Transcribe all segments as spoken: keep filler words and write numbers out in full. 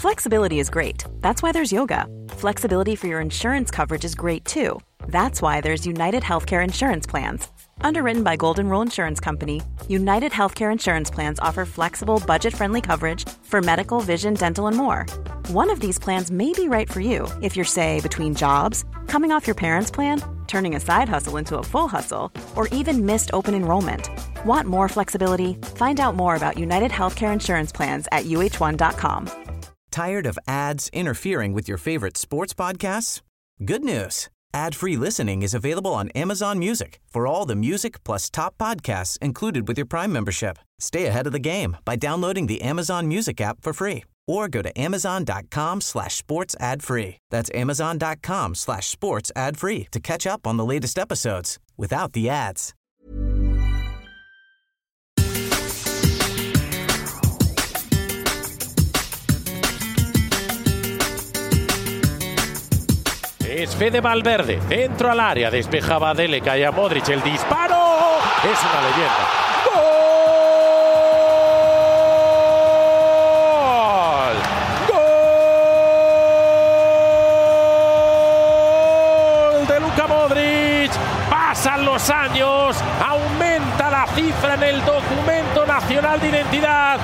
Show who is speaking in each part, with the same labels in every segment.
Speaker 1: Flexibility is great. That's why there's yoga. Flexibility for your insurance coverage is great too. That's why there's United Healthcare Insurance Plans. Underwritten by Golden Rule Insurance Company, United Healthcare Insurance Plans offer flexible, budget-friendly coverage for medical, vision, dental, and more. One of these plans may be right for you if you're, say, between jobs, coming off your parents' plan, turning a side hustle into a full hustle, or even missed open enrollment. Want more flexibility? Find out more about United Healthcare Insurance Plans at U H one dot com.
Speaker 2: Tired of ads interfering with your favorite sports podcasts? Good news. Ad-free listening is available on Amazon Music for all the music plus top podcasts included with your Prime membership. Stay ahead of the game by downloading the Amazon Music app for free or go to amazon.com slash sports ad free. That's amazon.com slash sports ad free to catch up on the latest episodes without the ads.
Speaker 3: Es Fede Valverde, dentro al área, despejaba Dele, cae a Modric, el disparo, es una leyenda. ¡Gol! ¡Gol de Luka Modric! Pasan los años, aumenta la cifra en el documento nacional de identidad.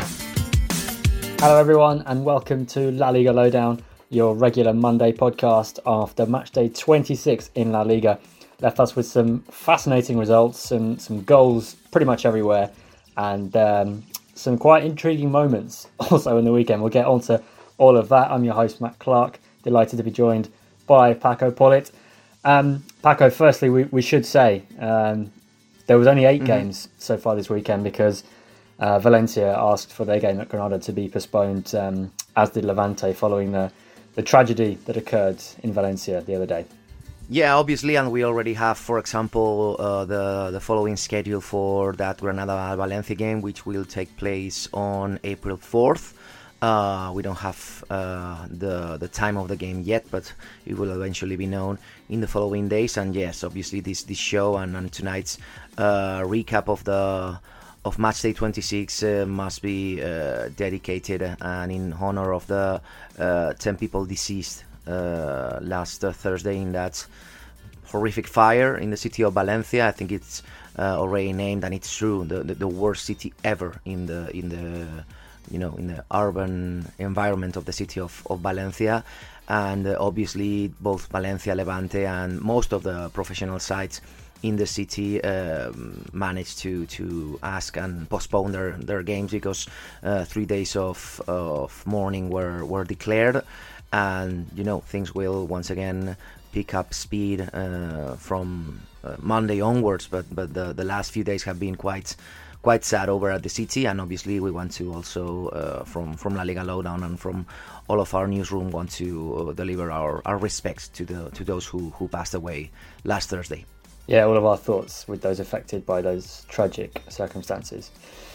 Speaker 4: Hello everyone and welcome to La Liga Lowdown, your regular Monday podcast after matchday twenty-six in La Liga. Left us with some fascinating results and some goals pretty much everywhere, and um, some quite intriguing moments also in the weekend. We'll get on to all of that. I'm your host, Matt Clark. Delighted to be joined by Paco Pollitt. Um, Paco, firstly, we, we should say um, there was only eight mm-hmm. games so far this weekend because uh, Valencia asked for their game at Granada to be postponed, um, as did Levante, following the the tragedy that occurred in Valencia the other day.
Speaker 5: Yeah, obviously, and we already have, for example, uh, the the following schedule for that Granada-Valencia game, which will take place on April fourth. Uh, we don't have uh, the the time of the game yet, but it will eventually be known in the following days. And yes, obviously, this this show and, and tonight's uh, recap of the of matchday twenty-six uh, must be uh, dedicated and in honor of the uh, ten people deceased uh, last uh, Thursday in that horrific fire in the city of Valencia. I think it's uh, already named, and it's true, the, the the worst city ever in the in the you know in the urban environment of the city of, of Valencia. And uh, obviously both Valencia, Levante, and most of the professional sides in the city uh, managed to to ask and postpone their, their games because uh, three days of of mourning were, were declared, and you know things will once again pick up speed uh, from uh, Monday onwards. But but the, the last few days have been quite quite sad over at the city, and obviously we want to also uh, from from La Liga Lowdown and from all of our newsroom want to uh, deliver our, our respects to the to those who, who passed away last Thursday.
Speaker 4: Yeah, all of our thoughts with those affected by those tragic circumstances.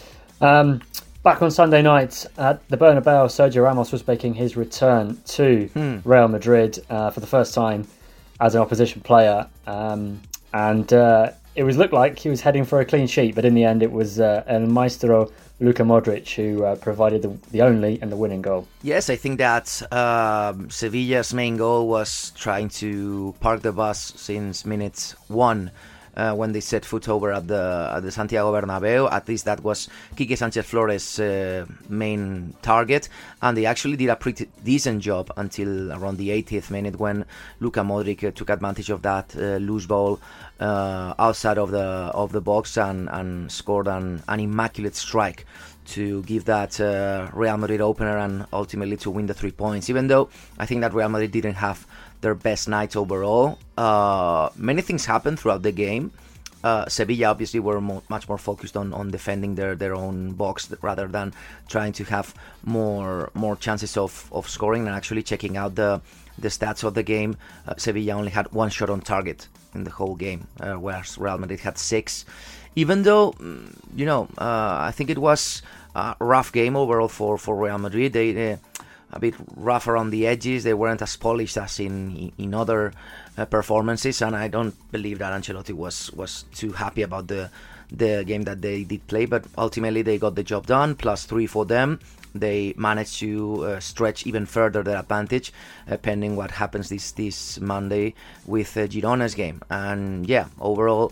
Speaker 4: Um, back on Sunday night at the Bernabeu, Sergio Ramos was making his return to hmm. Real Madrid uh, for the first time as an opposition player. Um, and uh, it was looked like he was heading for a clean sheet, but in the end it was uh, El Maestro Luka Modric who uh, provided the, the only and the winning goal.
Speaker 5: Yes, I think that um, Sevilla's main goal was trying to park the bus since minute one uh, when they set foot over at the at the Santiago Bernabeu. At least that was Quique Sánchez Flores' uh, main target, and they actually did a pretty decent job until around the eightieth minute when Luka Modric uh, took advantage of that uh, loose ball Uh, outside of the of the box and, and scored an, an immaculate strike to give that uh, Real Madrid opener and ultimately to win the three points. Even though I think that Real Madrid didn't have their best night overall, uh, many things happened throughout the game. Uh, Sevilla obviously were mo- much more focused on, on defending their, their own box rather than trying to have more more chances of, of scoring. And actually checking out the the stats of the game, uh, Sevilla only had one shot on target in the whole game, uh, whereas Real Madrid had six. Even though, you know, uh, I think it was a rough game overall for, for Real Madrid. They, they a bit rough around the edges. They weren't as polished as in in other uh, performances, and I don't believe that Ancelotti was was too happy about the the game that they did play, but ultimately they got the job done. Plus three for them. They managed to uh, stretch even further their advantage, uh, pending what happens this this Monday with uh, Girona's game. And yeah, overall,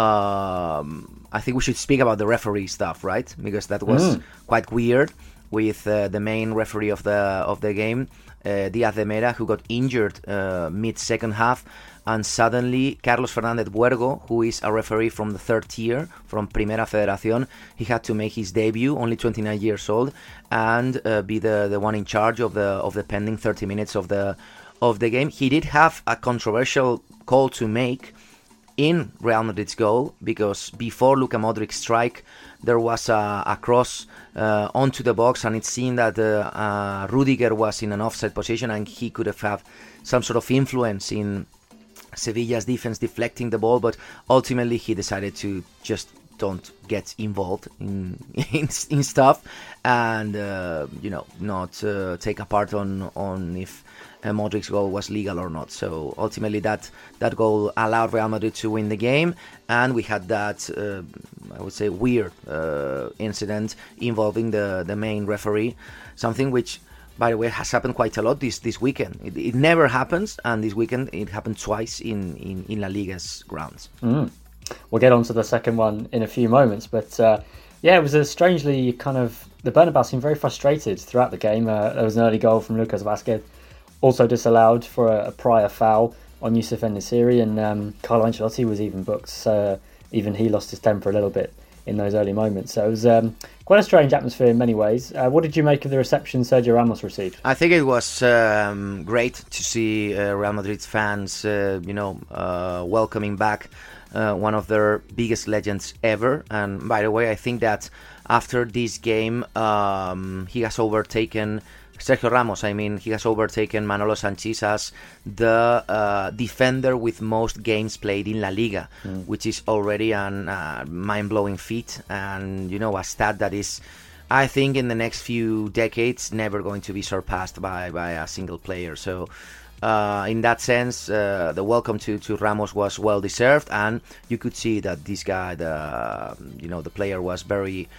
Speaker 5: um, I think we should speak about the referee stuff, right? Because that was mm. quite weird with uh, the main referee of the of the game, uh, Díaz de Mera, who got injured uh, mid second half. And suddenly, Carlos Fernández Buergo, who is a referee from the third tier, from Primera Federación, he had to make his debut, only twenty-nine years old, and uh, be the, the one in charge of the of the pending thirty minutes of the of the game. He did have a controversial call to make in Real Madrid's goal, because before Luka Modric's strike, there was a, a cross uh, onto the box, and it seemed that uh, uh, Rudiger was in an offside position, and he could have had some sort of influence in Sevilla's defense deflecting the ball, but ultimately he decided to just don't get involved in in, in stuff, and uh, you know, not uh, take a part on on if uh, Modric's goal was legal or not. So ultimately that that goal allowed Real Madrid to win the game, and we had that uh, I would say weird uh, incident involving the the main referee, something which, by the way, has happened quite a lot this, this weekend. It, it never happens, and this weekend it happened twice in, in, in La Liga's grounds.
Speaker 4: Mm. We'll get on to the second one in a few moments, but uh, yeah, it was a strangely kind of... The Bernabeu seemed very frustrated throughout the game. Uh, there was an early goal from Lucas Vázquez, also disallowed for a, a prior foul on Youssef En-Nesyri, and um, Carlo Ancelotti was even booked, so even he lost his temper a little bit in those early moments. So it was um, quite a strange atmosphere in many ways. Uh, what did you make of the reception Sergio Ramos received?
Speaker 5: I think it was um, great to see uh, Real Madrid fans, uh, you know, uh, welcoming back uh, one of their biggest legends ever. And by the way, I think that after this game, um, he has overtaken Sergio Ramos, I mean, he has overtaken Manolo Sanchis as the uh, defender with most games played in La Liga, mm. which is already a uh, mind-blowing feat, and, you know, a stat that is, I think, in the next few decades, never going to be surpassed by, by a single player. So, uh, in that sense, uh, the welcome to, to Ramos was well-deserved, and you could see that this guy, the you know, the player was very...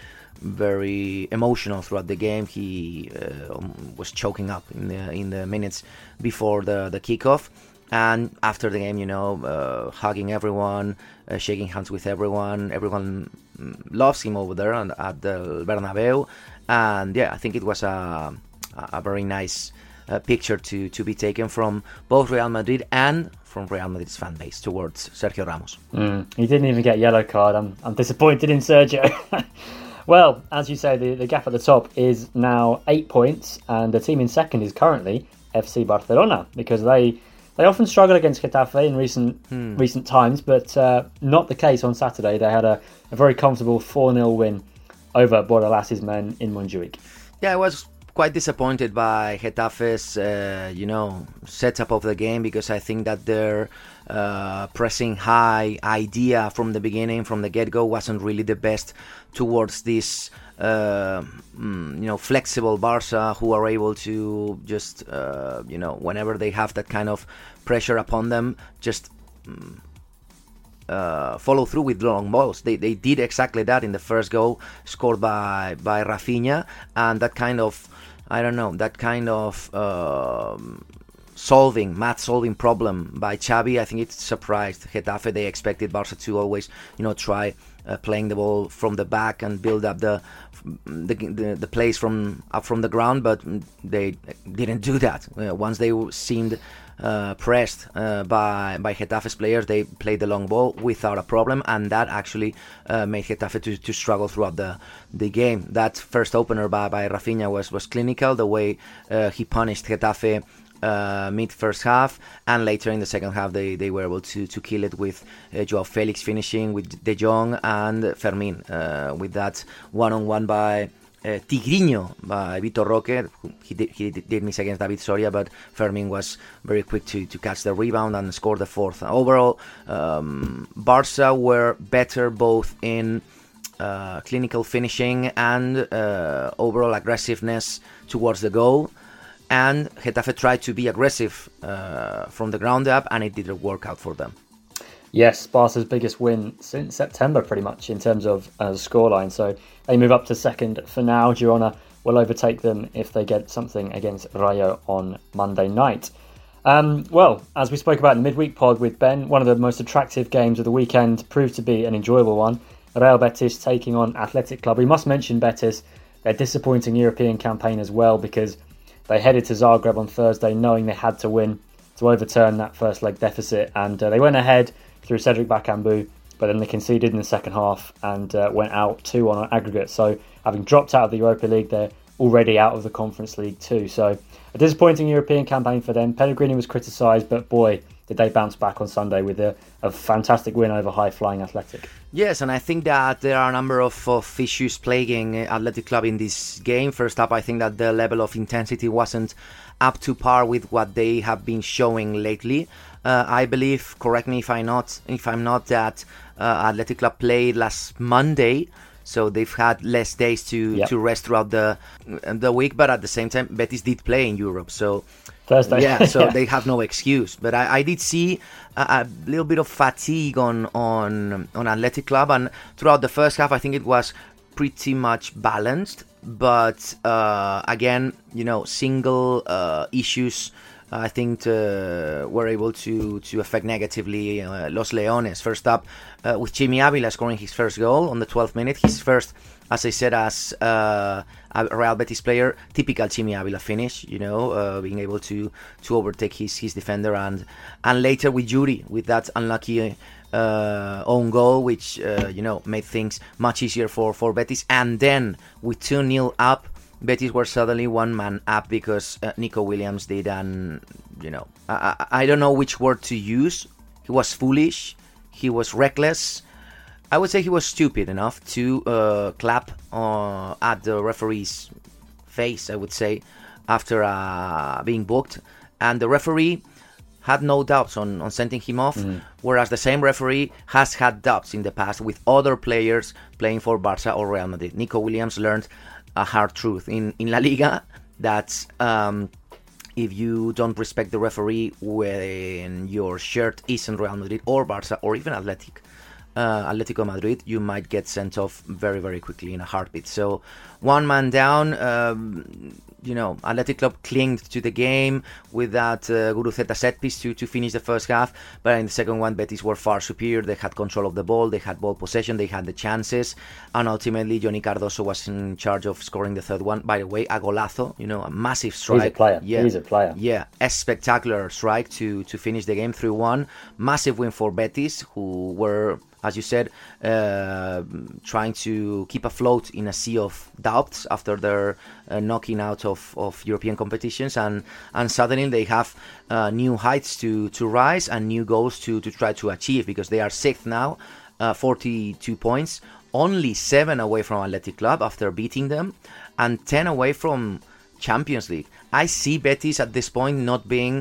Speaker 5: very emotional throughout the game. He uh, was choking up in the in the minutes before the the kickoff, and after the game, you know, uh, hugging everyone, uh, shaking hands with everyone. Everyone loves him over there and at the Bernabeu, and yeah, I think it was a a very nice uh, picture to to be taken from both Real Madrid and from Real Madrid's fan base towards Sergio Ramos.
Speaker 4: Mm, he didn't even get a yellow card. I'm I'm disappointed in Sergio. Well, as you say, the, the gap at the top is now eight points, and the team in second is currently F C Barcelona, because they they often struggle against Getafe in recent hmm. recent times, but uh, not the case on Saturday. They had a, a very comfortable four nil win over Bordalás's men in Montjuic.
Speaker 5: Yeah, I was quite disappointed by Getafe's, uh, you know, setup of the game, because I think that their uh, pressing high idea from the beginning, from the get-go, wasn't really the best towards this, uh, you know, flexible Barca, who are able to just, uh, you know, whenever they have that kind of pressure upon them, just uh, follow through with long balls. They they did exactly that in the first goal scored by by Rafinha, and that kind of, I don't know, that kind of um, solving, math solving problem by Xavi, I think it surprised Getafe. They expected Barca to always, you know, try uh, playing the ball from the back and build up the the the, the plays from up from the ground, but they didn't do that. Uh, once they seemed uh, pressed uh, by by Getafe's players, they played the long ball without a problem, and that actually uh, made Getafe to, to struggle throughout the the game. That first opener by, by Rafinha was, was clinical, the way uh, he punished Getafe uh, mid first half, and later in the second half they, they were able to, to kill it with uh, Joao Felix finishing, with De Jong and Fermin, uh, with that one-on-one by Uh, Tigrinho by Vitor Roque. He did, he did miss against David Soria, but Fermin was very quick to, to catch the rebound and score the fourth. Overall, um, Barca were better both in uh, clinical finishing and uh, overall aggressiveness towards the goal. And Getafe tried to be aggressive uh, from the ground up, and it didn't work out for them.
Speaker 4: Yes, Barca's biggest win since September, pretty much, in terms of uh, scoreline. So they move up to second for now. Girona will overtake them if they get something against Rayo on Monday night. Um, well, as we spoke about in the midweek pod with Ben, one of the most attractive games of the weekend proved to be an enjoyable one. Real Betis taking on Athletic Club. We must mention Betis, their disappointing European campaign as well, because they headed to Zagreb on Thursday knowing they had to win to overturn that first leg deficit, and uh, they went ahead through Cedric Bakambu, but then they conceded in the second half and uh, went out two one on aggregate. So having dropped out of the Europa League, they're already out of the Conference League too. So a disappointing European campaign for them. Pellegrini was criticised, but boy, did they bounce back on Sunday with a, a fantastic win over high-flying Athletic.
Speaker 5: Yes, and I think that there are a number of, of issues plaguing Athletic Club in this game. First up, I think that the level of intensity wasn't up to par with what they have been showing lately. Uh, I believe, correct me if I'm not, if I'm not, that uh, Athletic Club played last Monday, so they've had less days to,
Speaker 4: yep.
Speaker 5: to rest throughout the the week. But at the same time, Betis did play in Europe, so
Speaker 4: Thursday,
Speaker 5: yeah, so
Speaker 4: yeah.
Speaker 5: they have no excuse. But I, I did see a, a little bit of fatigue on on on Athletic Club, and throughout the first half, I think it was pretty much balanced. But uh, again, you know, single uh, issues, I think, uh, were able to, to affect negatively uh, Los Leones. First up, uh, with Chimi Avila scoring his first goal on the twelfth minute. His first, as I said, as uh, a Real Betis player, typical Chimi Avila finish, you know, uh, being able to, to overtake his, his defender. And and later with Yuri, with that unlucky uh, own goal, which, uh, you know, made things much easier for, for Betis. And then with two nil up, Betis were suddenly one man up because uh, Nico Williams did an, you know, I, I, I don't know which word to use. He was foolish. He was reckless. I would say he was stupid enough to uh, clap uh, at the referee's face, I would say, after uh, being booked. And the referee had no doubts on, on sending him off, mm. whereas the same referee has had doubts in the past with other players playing for Barca or Real Madrid. Nico Williams learned a hard truth in, in La Liga that um, if you don't respect the referee when your shirt isn't Real Madrid or Barca or even Athletic, uh, Atletico Madrid, you might get sent off very, very quickly in a heartbeat. So one man down, um, you know, Athletic Club clinged to the game with that uh, Guruceta set piece to, to finish the first half, but in the second one, Betis were far superior. They had control of the ball, they had ball possession, they had the chances, and ultimately Johnny Cardoso was in charge of scoring the third one. By the way, a golazo, you know, a massive strike.
Speaker 4: He's a player.
Speaker 5: Yeah,
Speaker 4: He's a player.
Speaker 5: Yeah, a spectacular strike to, to finish the game three one. Massive win for Betis, who were, as you said, uh, trying to keep afloat in a sea of doubts after their uh, knocking out of, of European competitions, and, and suddenly they have uh, new heights to, to rise and new goals to, to try to achieve, because they are sixth now, uh, forty-two points, only seven away from Athletic Club after beating them, and ten away from Champions League. I see Betis at this point not being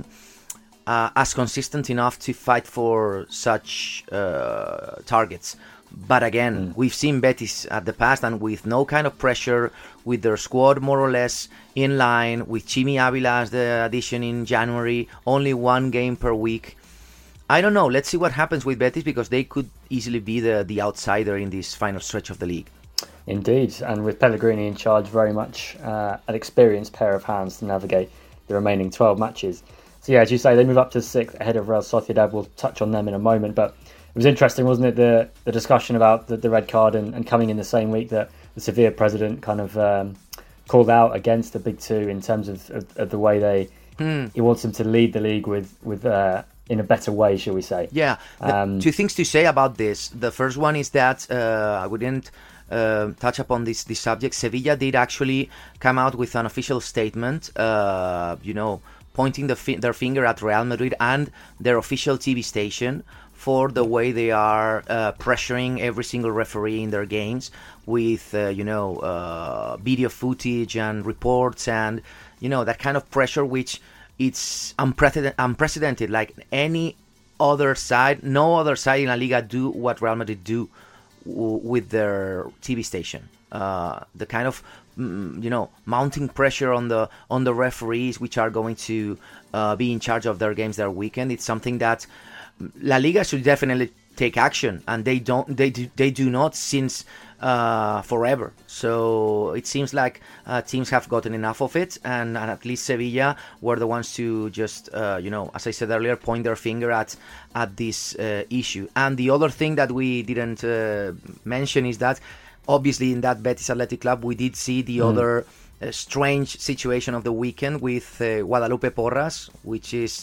Speaker 5: Uh, as consistent enough to fight for such uh, targets. But again, mm. we've seen Betis at the past, and with no kind of pressure, with their squad more or less in line, with Chimi Avila as the addition in January, only one game per week. I don't know, let's see what happens with Betis, because they could easily be the, the outsider in this final stretch of the league.
Speaker 4: Indeed, and with Pellegrini in charge, very much uh, an experienced pair of hands to navigate the remaining twelve matches. So yeah, as you say, they move up to sixth ahead of Real Sociedad. We'll touch on them in a moment, but it was interesting, wasn't it, the the discussion about the, the red card and, and coming in the same week that the Sevilla president kind of um, called out against the big two in terms of, of, of the way they mm. he wants them to lead the league with with uh, in a better way, shall we say?
Speaker 5: Yeah. Um, two things to say about this. The first one is that uh, I wouldn't uh, touch upon this this subject. Sevilla did actually come out with an official statement. Uh, you know. pointing the fi- their finger at Real Madrid and their official T V station for the way they are uh, pressuring every single referee in their games with, uh, you know, uh, video footage and reports and, you know, that kind of pressure, which it's unprecedented, unprecedented. Like any other side, no other side in La Liga do what Real Madrid do w- with their T V station. Uh, the kind of you know, mounting pressure on the on the referees, which are going to uh, be in charge of their games their weekend. It's something that La Liga should definitely take action, and they don't. They do. They do not since uh, forever. So it seems like uh, teams have gotten enough of it, and, and at least Sevilla were the ones to just, uh, you know, as I said earlier, point their finger at at this uh, issue. And the other thing that we didn't uh, mention is that, obviously, in that Betis Athletic Club, we did see the mm. other uh, strange situation of the weekend with uh, Guadalupe Porras, which is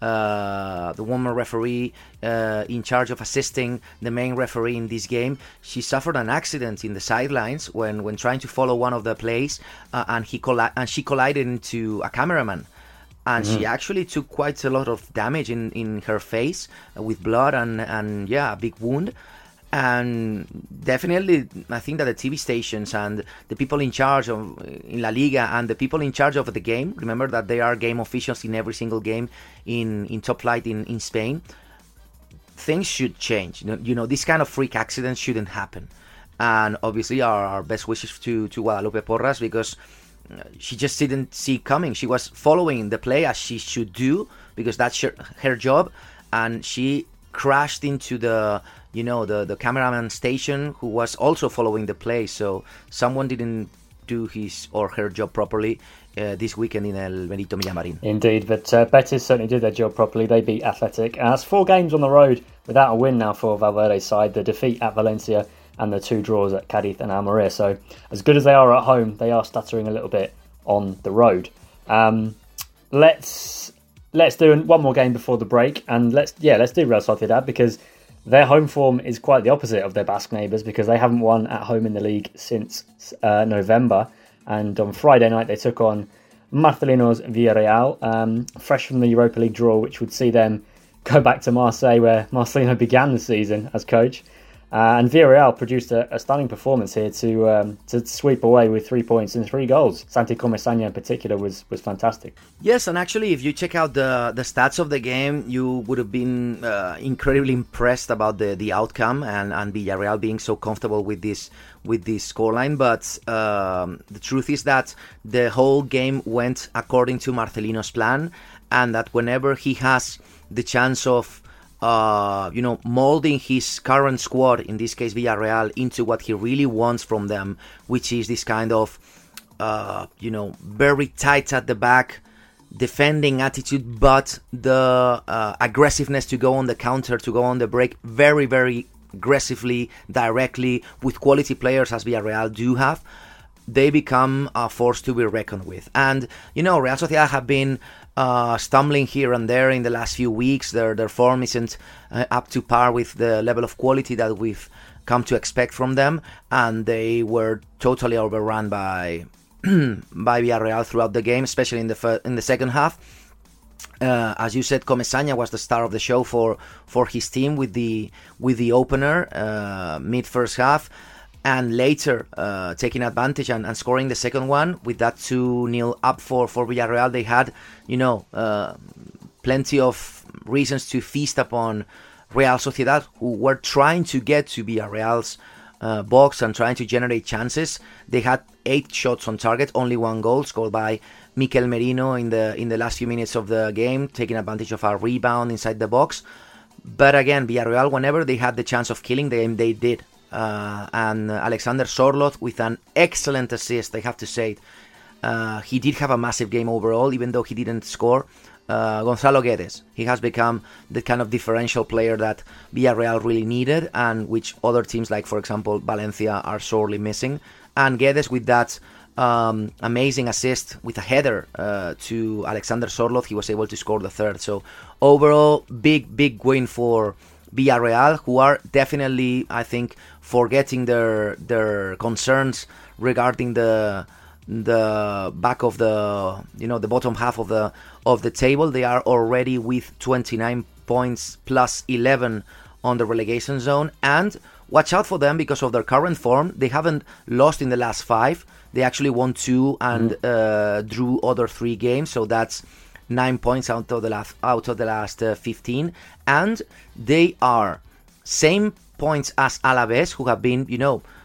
Speaker 5: Uh, the woman referee uh, in charge of assisting the main referee in this game. She suffered an accident in the sidelines when, when trying to follow one of the plays, uh, and he colli- and she collided into a cameraman, and mm-hmm. she actually took quite a lot of damage in, in her face uh, with blood and, and yeah, a big wound. And definitely, I think that the T V stations and the people in charge of in La Liga and the people in charge of the game, remember that they are game officials in every single game in, in top flight in, in Spain, things should change. You know, you know, this kind of freak accidents shouldn't happen. And obviously our, our best wishes to, to Guadalupe Porras, because she just didn't see it coming. She was following the play as she should do, because that's her, her job, and she crashed into the you know the the cameraman station, who was also following the play. So someone didn't do his or her job properly uh, this weekend in El Benito Villamarín.
Speaker 4: Indeed, but uh, Betis certainly did their job properly. They beat Athletic, and that's four games on the road without a win now for Valverde's side. The defeat at Valencia and the two draws at Cadiz and Almeria. So as good as they are at home, they are stuttering a little bit on the road. Um, let's let's do one more game before the break, and let's yeah let's do Real Sociedad, because their home form is quite the opposite of their Basque neighbours, because they haven't won at home in the league since uh, November. And on Friday night, they took on Marcelino's Villarreal, um, fresh from the Europa League draw, which would see them go back to Marseille, where Marcelino began the season as coach. Uh, and Villarreal produced a, a stunning performance here to um, to sweep away with three points and three goals. Santi Comesaña in particular was was fantastic.
Speaker 5: Yes, and actually, if you check out the, the stats of the game, you would have been uh, incredibly impressed about the, the outcome and, and Villarreal being so comfortable with this with this scoreline. But um, the truth is that the whole game went according to Marcelino's plan, and that whenever he has the chance of Uh, you know, molding his current squad, in this case Villarreal, into what he really wants from them, which is this kind of, uh, you know, very tight at the back, defending attitude, but the uh, aggressiveness to go on the counter, to go on the break, very, very aggressively, directly, with quality players as Villarreal do have. They become a force to be reckoned with. And, you know, Real Sociedad have been uh, stumbling here and there in the last few weeks. Their their form isn't uh, up to par with the level of quality that we've come to expect from them. And they were totally overrun by by Villarreal throughout the game, especially in the fir- in the second half. Uh, as you said, Comesaña was the star of the show for, for his team with the with the opener uh, mid first half. And later, uh, taking advantage and, and scoring the second one with that two nil up for, for Villarreal, they had, you know, uh, plenty of reasons to feast upon Real Sociedad, who were trying to get to Villarreal's uh, box and trying to generate chances. They had eight shots on target, only one goal, scored by Mikel Merino in the in the last few minutes of the game, taking advantage of a rebound inside the box. But again, Villarreal, whenever they had the chance of killing the game, they did. Uh, and Alexander Sorloth with an excellent assist, I have to say. Uh, he did have a massive game overall, even though he didn't score. Uh, Gonzalo Guedes, he has become the kind of differential player that Villarreal really needed, and which other teams like, for example, Valencia are sorely missing. And Guedes with that um, amazing assist with a header uh, to Alexander Sorloth, he was able to score the third. So overall, big, big win for Villarreal, who are definitely, I think, forgetting their their concerns regarding the the back of the you know the bottom half of the of the table. They are already with twenty-nine points plus eleven on the relegation zone, and watch out for them because of their current form. They haven't lost in the last five. They actually won two and mm. uh, drew other three games, so that's nine points out of the last out of the last uh, fifteen, and they are same points as Alaves, who have been, you know,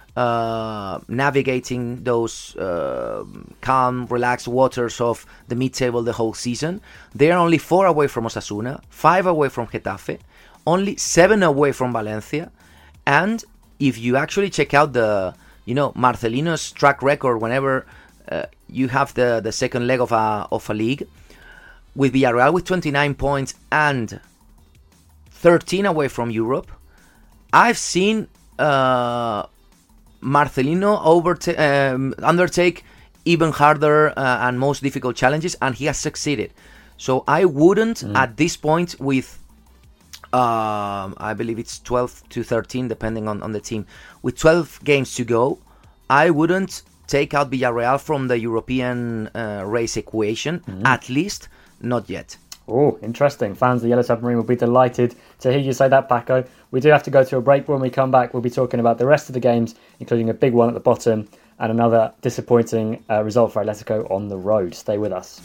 Speaker 5: uh, navigating those uh, calm, relaxed waters of the mid-table the whole season. They are only four away from Osasuna, five away from Getafe, only seven away from Valencia. And if you actually check out the, you know, Marcelino's track record whenever uh, you have the, the second leg of a of a league, with Villarreal with twenty-nine points and thirteen away from Europe, I've seen uh, Marcelino overta- um, undertake even harder uh, and most difficult challenges, and he has succeeded. So I wouldn't, mm. at this point, with uh, I believe it's twelve to thirteen, depending on, on the team, with twelve games to go, I wouldn't take out Villarreal from the European uh, race equation, mm. at least not yet.
Speaker 4: Oh, interesting. Fans of the Yellow Submarine will be delighted to hear you say that, Paco. We do have to go to a break. When we come back, we'll be talking about the rest of the games, including a big one at the bottom and another disappointing uh, result for Atletico on the road. Stay with us.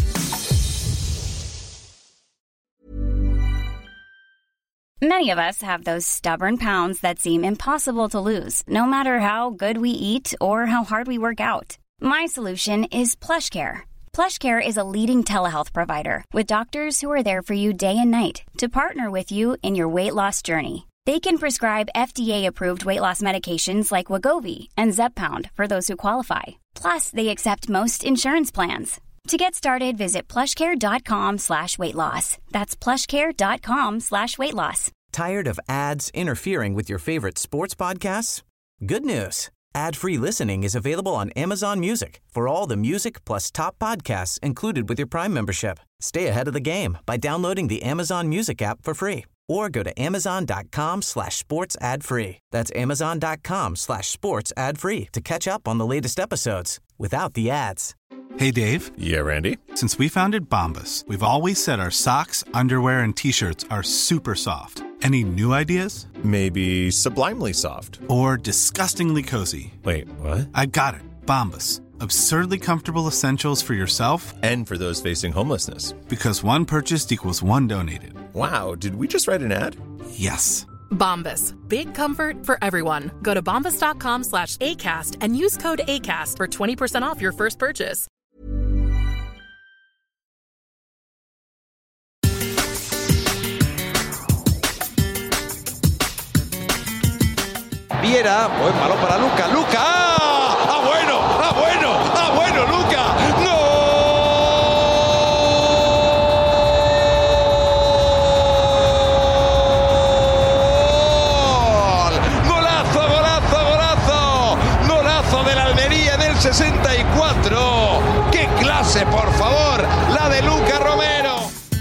Speaker 6: Many of us have those stubborn pounds that seem impossible to lose, no matter how good we eat or how hard we work out. My solution is PlushCare. PlushCare is a leading telehealth provider with doctors who are there for you day and night to partner with you in your weight loss journey. They can prescribe F D A-approved weight loss medications like Wegovy and Zepbound for those who qualify. Plus, they accept most insurance plans. To get started, visit plushcare.com slash weight loss. That's plushcare.com slash weight loss.
Speaker 2: Tired of ads interfering with your favorite sports podcasts? Good news. Ad-free listening is available on Amazon Music for all the music plus top podcasts included with your Prime membership. Stay ahead of the game by downloading the Amazon Music app for free or go to amazon.com slash sports ad free. That's amazon.com slash sports ad free to catch up on the latest episodes without the ads.
Speaker 7: Hey, Dave.
Speaker 8: Yeah, Randy.
Speaker 7: Since we founded Bombas, we've always said our socks, underwear, and T-shirts are super soft. Any new ideas?
Speaker 8: Maybe sublimely soft.
Speaker 7: Or disgustingly cozy.
Speaker 8: Wait, what?
Speaker 7: I got it. Bombas. Absurdly comfortable essentials for yourself
Speaker 8: and for those facing homelessness.
Speaker 7: Because one purchased equals one donated.
Speaker 8: Wow, did we just write an ad?
Speaker 7: Yes.
Speaker 9: Bombas. Big comfort for everyone. Go to bombas.com slash ACAST and use code ACAST for twenty percent off your first purchase.
Speaker 10: Viera, buen balón para Luca. Luca, ¡ah! ¡Ah, bueno! ¡Ah, bueno! ¡Ah, bueno, Luca! ¡Gol! ¡Golazo, golazo, golazo! ¡Golazo de la Almería del sesenta y cuatro! ¡Qué clase, por favor! La de Luca Romero.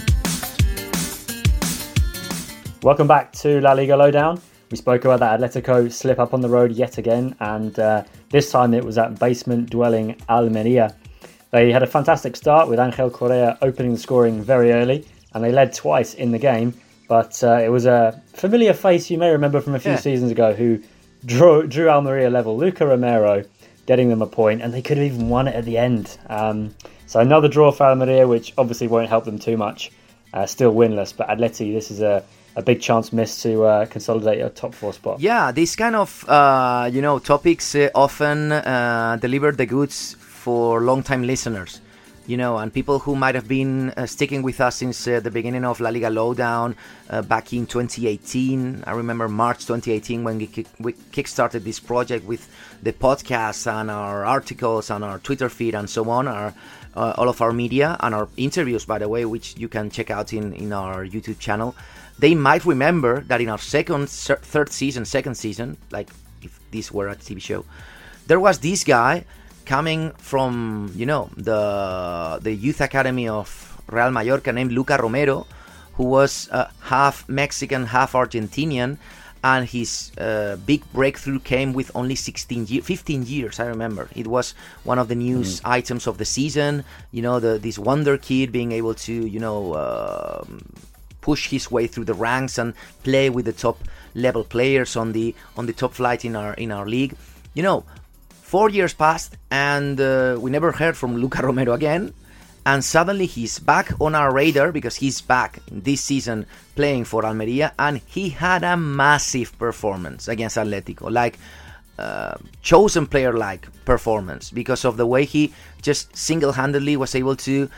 Speaker 4: Welcome back to La Liga Lowdown. We spoke about that Atletico slip up on the road yet again, and uh, this time it was at basement-dwelling Almeria. They had a fantastic start with Angel Correa opening the scoring very early, and they led twice in the game, but uh, it was a familiar face you may remember from a few yeah. seasons ago who drew, drew Almeria level, Luca Romero, getting them a point, and they could have even won it at the end. Um, so another draw for Almeria, which obviously won't help them too much. Uh, still winless, but Atleti, this is a a big chance missed to uh, consolidate a top four spot.
Speaker 5: Yeah, these kind of uh, you know topics uh, often uh, deliver the goods for long-time listeners, you know, and people who might have been uh, sticking with us since uh, the beginning of La Liga Lowdown uh, back in twenty eighteen. I remember March twenty eighteen when we, kick- we kick-started this project with the podcast and our articles and our Twitter feed and so on, our uh, all of our media and our interviews, by the way, which you can check out in, in our YouTube channel. They might remember that in our second, third season, second season, like if this were a T V show, there was this guy coming from, you know, the the youth academy of Real Mallorca named Luca Romero, who was uh, half Mexican, half Argentinian, and his uh, big breakthrough came with only sixteen, fifteen years. I remember it was one of the news mm. items of the season. You know, the this wonder kid being able to, you know. Uh, push his way through the ranks and play with the top level players on the on the top flight in our in our league. You know, four years passed and uh, we never heard from Luca Romero again, and suddenly he's back on our radar because he's back this season playing for Almeria, and he had a massive performance against Atletico. Like, uh, chosen player-like performance because of the way he just single-handedly was able to,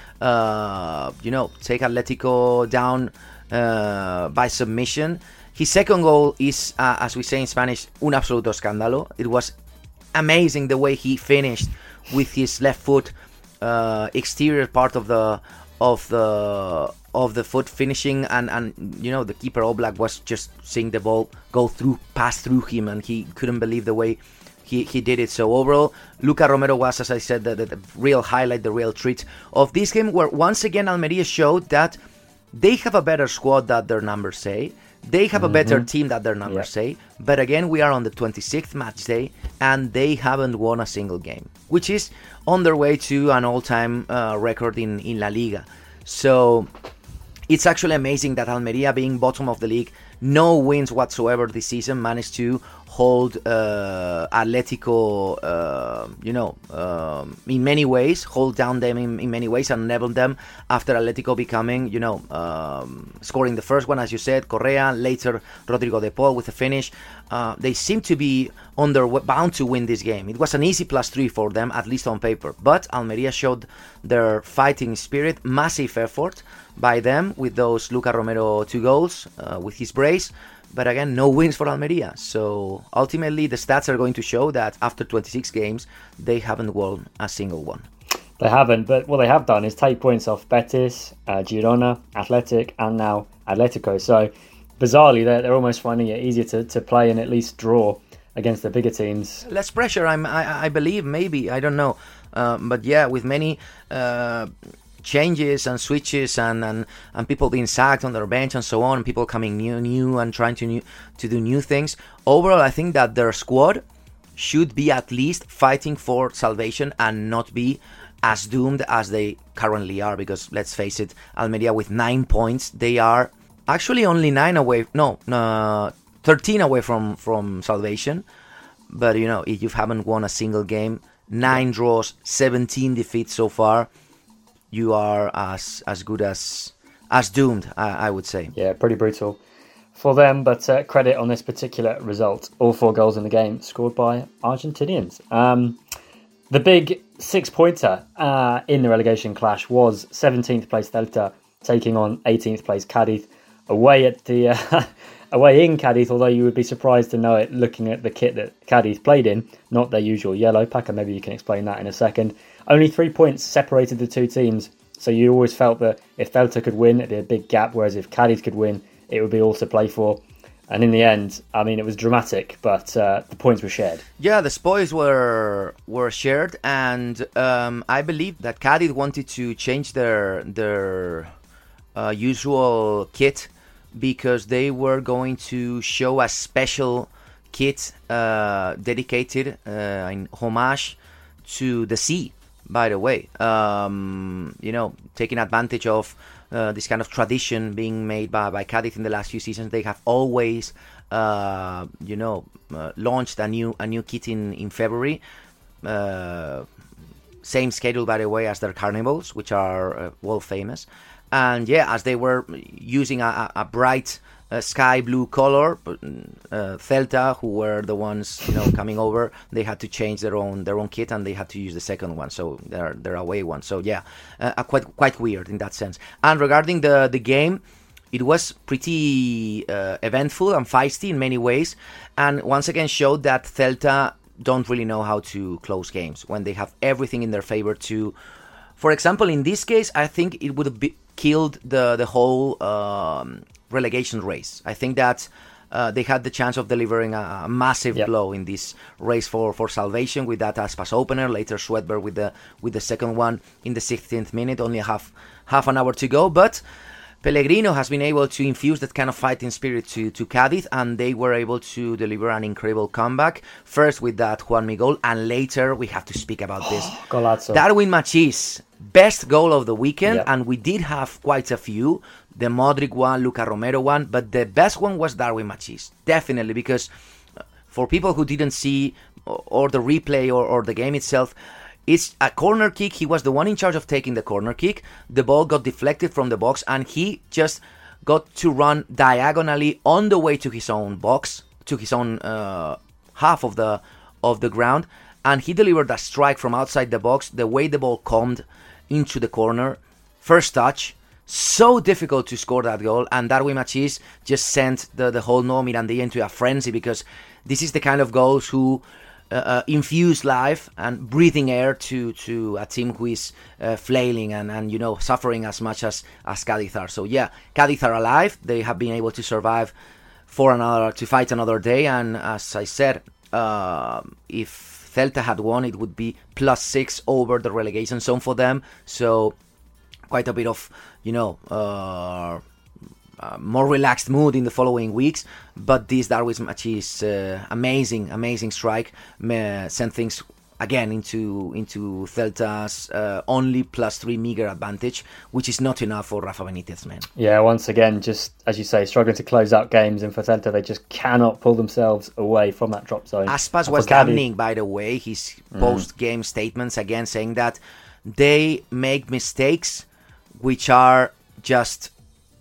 Speaker 5: uh, you know, take Atletico down uh, by submission. His second goal is, uh, as we say in Spanish, un absoluto escándalo. It was amazing the way he finished with his left foot, uh, exterior part of the of the of the foot finishing, and and you know the keeper Oblak was just seeing the ball go through, pass through him, and he couldn't believe the way he, he did it. So overall, Luca Romero was, as I said, the, the, the real highlight, the real treat of this game, where once again Almeria showed that they have a better squad than their numbers say. They have mm-hmm. a better team than their numbers yep. say. But again, we are on the twenty-sixth match day, and they haven't won a single game, which is on their way to an all-time uh, record in, in La Liga. So it's actually amazing that Almeria, being bottom of the league, no wins whatsoever this season, managed to hold uh, Atletico, uh, you know, uh, in many ways, hold down them in, in many ways and level them after Atletico becoming, you know, um, scoring the first one, as you said, Correa, later Rodrigo de Paul with a finish. Uh, they seem to be on their way, bound to win this game. It was an easy plus three for them, at least on paper. But Almeria showed their fighting spirit, massive effort by them with those Luca Romero two goals, uh, with his brace. But again, no wins for Almeria. So ultimately, the stats are going to show that after twenty-six games, they haven't won a single one.
Speaker 4: They haven't, but what they have done is take points off Betis, uh, Girona, Athletic, and now Atletico. So bizarrely, they're, they're almost finding it easier to, to play and at least draw against the bigger teams.
Speaker 5: Less pressure, I'm, I, I believe, maybe. I don't know. Um, but yeah, with many Uh, changes and switches and, and and people being sacked on their bench and so on, and people coming new new and trying to new to do new things. Overall, I think that their squad should be at least fighting for salvation and not be as doomed as they currently are, because let's face it, Almeria with nine points, they are actually only nine away no uh, thirteen away from from salvation. But you know, if you haven't won a single game, nine draws, seventeen defeats so far, you are as as good as as doomed, I, I would say.
Speaker 4: Yeah, pretty brutal for them, but uh, credit on this particular result. All four goals in the game scored by Argentinians. Um, the big six-pointer uh, in the relegation clash was seventeenth place Celta taking on eighteenth place Cadiz away at the uh, away in Cadiz. Although you would be surprised to know it looking at the kit that Cadiz played in, not their usual yellow. Paco, maybe you can explain that in a second. Only three points separated the two teams, so you always felt that if Celta could win, it'd be a big gap, whereas if Cadiz could win, it would be all to play for. And in the end, I mean, it was dramatic, but uh, the points were shared.
Speaker 5: Yeah, the spoils were were shared, and um, I believe that Cadiz wanted to change their their uh, usual kit, because they were going to show a special kit uh, dedicated uh, in homage to the sea. By the way, um, you know, taking advantage of uh, this kind of tradition being made by, by Cadiz in the last few seasons, they have always, uh, you know, uh, launched a new a new kit in in February. Uh, same schedule, by the way, as their carnivals, which are uh, world famous. And yeah, as they were using a, a bright uh, sky blue color, uh, Celta, who were the ones, you know, coming over, they had to change their own their own kit, and they had to use the second one, so their their away one. So yeah, uh, quite quite weird in that sense. And regarding the the game, it was pretty uh, eventful and feisty in many ways, and once again showed that Celta don't really know how to close games when they have everything in their favor to. For example, in this case, I think it would have be- killed the the whole um, relegation race. I think that uh, they had the chance of delivering a, a massive yep. blow in this race for, for salvation with that Aspas opener. Later, Swedberg with the with the second one in the sixteenth minute. Only half half an hour to go, but Pellegrino has been able to infuse that kind of fighting spirit to, to Cadiz, and they were able to deliver an incredible comeback. First with that Juan Miguel, and later we have to speak about this.
Speaker 4: Golazo.
Speaker 5: Darwin Machís, best goal of the weekend,
Speaker 4: yep.
Speaker 5: and we did have quite a few. The Modric one, Luca Romero one, but the best one was Darwin Machís, definitely, because for people who didn't see or the replay or, or the game itself, it's a corner kick. He was the one in charge of taking the corner kick. The ball got deflected from the box, and he just got to run diagonally on the way to his own box, to his own uh, half of the of the ground, and he delivered a strike from outside the box. The way the ball combed into the corner, first touch, so difficult to score that goal, and Darwin Machís just sent the, the whole No Mirandilla into a frenzy, because this is the kind of goals who uh, uh, infuse life and breathing air to, to a team who is uh, flailing and, and, you know, suffering as much as, as Cádiz are. So yeah, Cádiz are alive. They have been able to survive for another, to fight another day, and as I said, uh, if Celta had won, it would be plus six over the relegation zone for them. So quite a bit of, you know, uh, uh, more relaxed mood in the following weeks. But this Darwin Machís uh, amazing, amazing strike uh, sent things again into into Celta's uh, only plus three meager advantage, which is not enough for Rafa Benítez, man.
Speaker 4: Yeah, once again, just as you say, struggling to close out games, and for Celta, they just cannot pull themselves away from that drop zone.
Speaker 5: Aspas was damning, by the way, his mm. post-game statements, again saying that they make mistakes which are just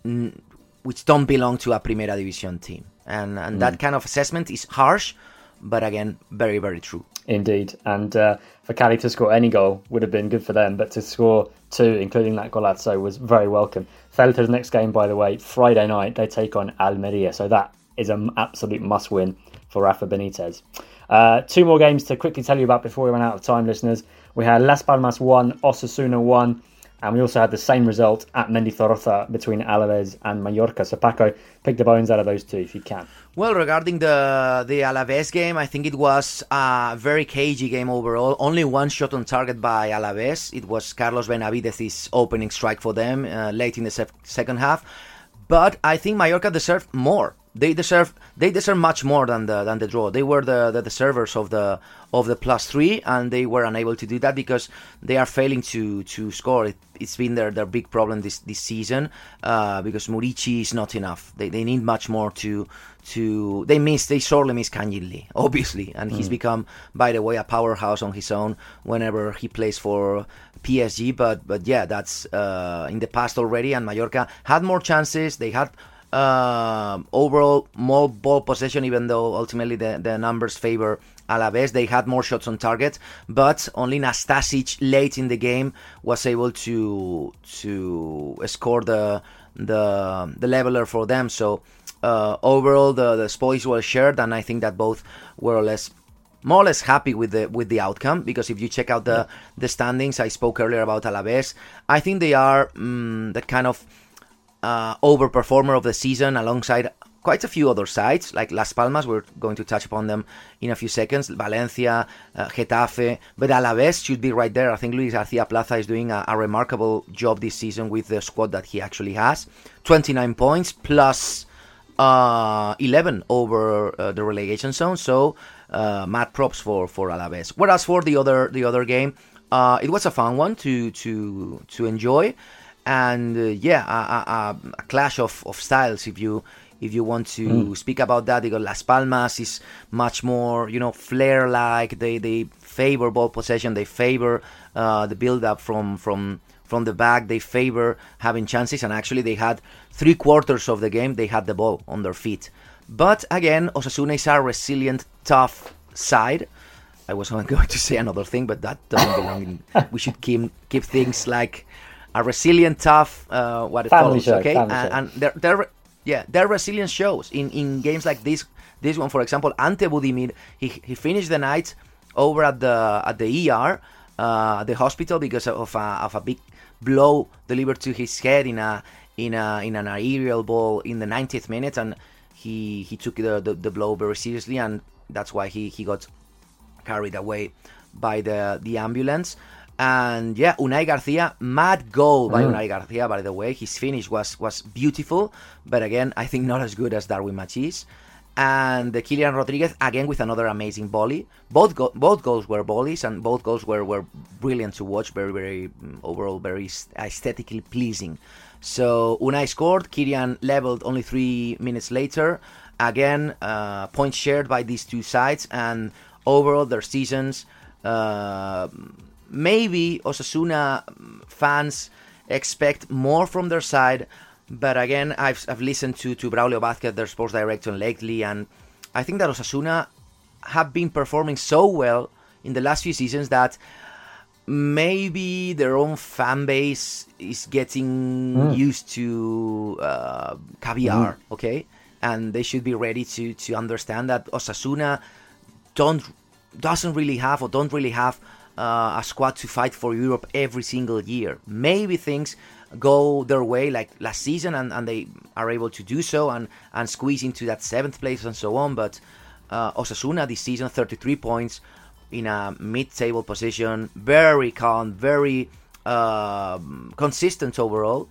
Speaker 5: which don't belong to a Primera División team, and and mm. that kind of assessment is harsh, but again, very, very true.
Speaker 4: Indeed, and uh, for Cádiz to score any goal would have been good for them, but to score two, including that golazo, was very welcome. Celta's next game, by the way, Friday night, they take on Almería, so that is an absolute must-win for Rafa Benítez. Uh, two more games to quickly tell you about before we run out of time, listeners. We had Las Palmas one, Osasuna one, and we also had the same result at Mendizorroza between Alaves and Mallorca. So Paco, pick the bones out of those two if you can.
Speaker 5: Well, regarding the the Alaves game, I think it was a very cagey game overall. Only one shot on target by Alaves. It was Carlos Benavidez's opening strike for them uh, late in the se- second half. But I think Mallorca deserved more. They deserve they deserve much more than the than the draw. They were the, the deservers of the of the plus three, and they were unable to do that because they are failing to to score. It, it's been their, their big problem this this season uh, because Murici is not enough. They they need much more to to. They miss they sorely miss Kangilli, obviously, and mm. he's become, by the way, a powerhouse on his own whenever he plays for P S G. But but yeah, that's uh, in the past already. And Mallorca had more chances. They had. Uh, overall more ball possession, even though ultimately the, the numbers favor Alaves. They had more shots on target, but only Nastasic late in the game was able to to score the the the leveler for them. So uh, overall the, the spoils were shared, and I think that both were less more or less happy with the with the outcome, because if you check out the, the standings, I spoke earlier about Alaves. I think they are um, the kind of Uh, overperformer of the season alongside quite a few other sides like Las Palmas. We're going to touch upon them in a few seconds. Valencia, uh, Getafe, but Alaves should be right there. I think Luis García Plaza is doing a, a remarkable job this season with the squad that he actually has. twenty-nine points plus uh, eleven over uh, the relegation zone. So uh, mad props for for Alaves. Whereas for the other the other game, uh, it was a fun one to to to enjoy. And uh, yeah, a, a, a clash of, of styles, if you if you want to mm. speak about that, because Las Palmas is much more, you know, flair-like. They they favor ball possession. They favor uh, the build-up from from from the back. They favor having chances, and actually they had three quarters of the game. They had the ball on their feet. But again, Osasuna is a resilient, tough side. I was going to say another thing, but that doesn't belong in. We should keep keep things like. A resilient, tough, uh, what it
Speaker 4: family
Speaker 5: follows,
Speaker 4: show,
Speaker 5: okay? And,
Speaker 4: show.
Speaker 5: and they're, they're, yeah, their resilience shows in, in games like this. This one, for example, Ante Budimir, he he finished the night over at the at the E R, uh, the hospital, because of a of a big blow delivered to his head in a in a in an aerial ball in the ninetieth minute, and he he took the, the, the blow very seriously, and that's why he, he got carried away by the the ambulance. And yeah, Unai Garcia, mad goal by mm. Unai Garcia, by the way. His finish was, was beautiful, but again, I think not as good as Darwin Machís. And the Kylian Rodriguez, again, with another amazing volley. Both go- both goals were volleys, and both goals were, were brilliant to watch. Very, very, overall, very aesthetically pleasing. So Unai scored, Kylian leveled only three minutes later. Again, uh, points shared by these two sides, and overall, their seasons... Uh, Maybe Osasuna fans expect more from their side, but again, I've I've listened to, to Braulio Vázquez, their sports director, lately, and I think that Osasuna have been performing so well in the last few seasons that maybe their own fan base is getting mm. used to uh, caviar, mm. okay? And they should be ready to, to understand that Osasuna don't doesn't really have or don't really have uh, a squad to fight for Europe every single year. Maybe things go their way like last season and, and they are able to do so and, and squeeze into that seventh place and so on. But uh, Osasuna this season, thirty-three points in a mid-table position, very calm, very uh, consistent overall.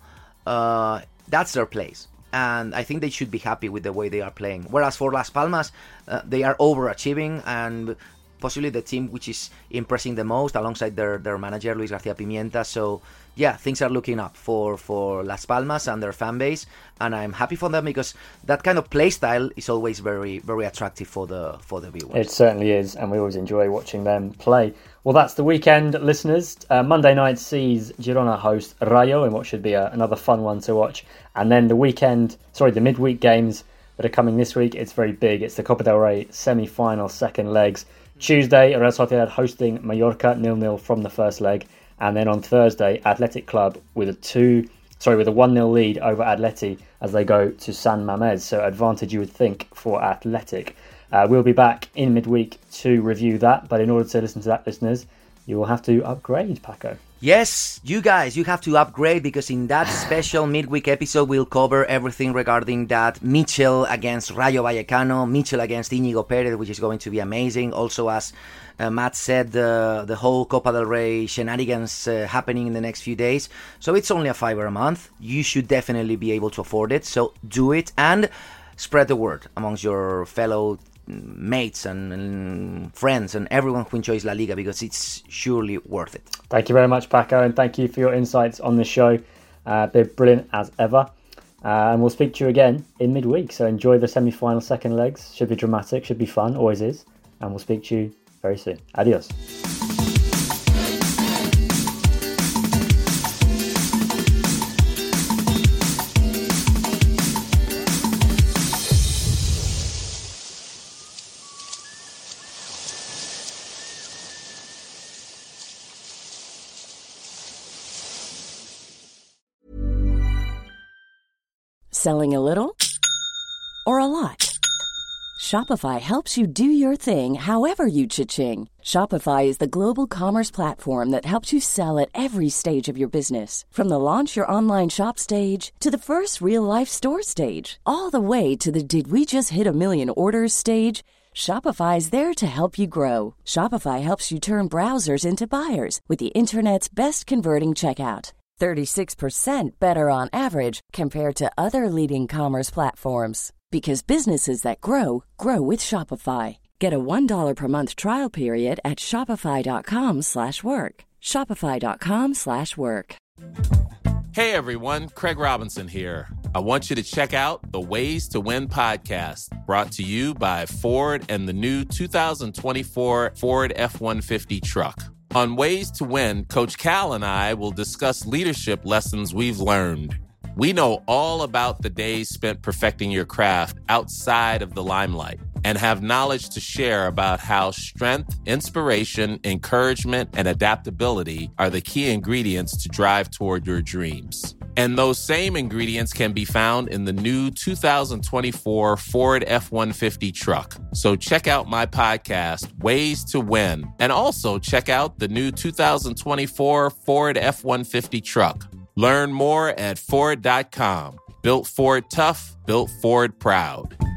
Speaker 5: Uh, that's their place. And I think they should be happy with the way they are playing. Whereas for Las Palmas, uh, they are overachieving and possibly the team which is impressing the most alongside their, their manager, Luis García Pimienta. So, yeah, things are looking up for, for Las Palmas and their fan base. And I'm happy for them because that kind of play style is always very, very attractive for the for the viewers.
Speaker 4: It certainly is. And we always enjoy watching them play. Well, that's the weekend, listeners. Uh, Monday night sees Girona host Rayo in what should be a, another fun one to watch. And then the weekend, sorry, the midweek games that are coming this week, it's very big. It's the Copa del Rey semi-final second legs. Tuesday, Real Sociedad hosting Mallorca nil nil from the first leg. And then on Thursday, Athletic Club with a two, sorry, with a one nil lead over Atleti as they go to San Mamés. So advantage, you would think, for Athletic. Uh, we'll be back in midweek to review that, but in order to listen to that, listeners, you will have to upgrade, Paco.
Speaker 5: Yes, you guys, you have to upgrade because in that special midweek episode, we'll cover everything regarding that Michel against Rayo Vallecano, Michel against Íñigo Pérez, which is going to be amazing. Also, as uh, Matt said, uh, the whole Copa del Rey shenanigans uh, happening in the next few days. So it's only a fiver a month. You should definitely be able to afford it. So do it and spread the word amongst your fellow mates and, and friends and everyone who enjoys La Liga because it's surely worth it.
Speaker 4: Thank you very much, Paco, and thank you for your insights on the show. Uh, they're brilliant as ever. Uh, and we'll speak to you again in midweek. So enjoy the semi-final second legs. Should be dramatic, should be fun, always is. And we'll speak to you very soon. Adios.
Speaker 11: Selling a little or a lot? Shopify helps you do your thing however you cha-ching. Shopify is the global commerce platform that helps you sell at every stage of your business. From the launch your online shop stage to the first real-life store stage, all the way to the did we just hit a million orders stage. Shopify is there to help you grow. Shopify helps you turn browsers into buyers with the internet's best converting checkout. thirty-six percent better on average compared to other leading commerce platforms. Because businesses that grow, grow with Shopify. Get a one dollar per month trial period at shopify.com slash work. Shopify.com slash work.
Speaker 12: Hey everyone, Craig Robinson here. I want you to check out the Ways to Win podcast, brought to you by Ford and the new two thousand twenty-four Ford F one fifty truck. On Ways to Win, Coach Cal and I will discuss leadership lessons we've learned. We know all about the days spent perfecting your craft outside of the limelight and have knowledge to share about how strength, inspiration, encouragement, and adaptability are the key ingredients to drive toward your dreams. And those same ingredients can be found in the new two thousand twenty-four Ford F one fifty truck. So check out my podcast, Ways to Win, and also check out the new two thousand twenty-four Ford F one fifty truck. Learn more at Ford dot com. Built Ford tough, built Ford proud.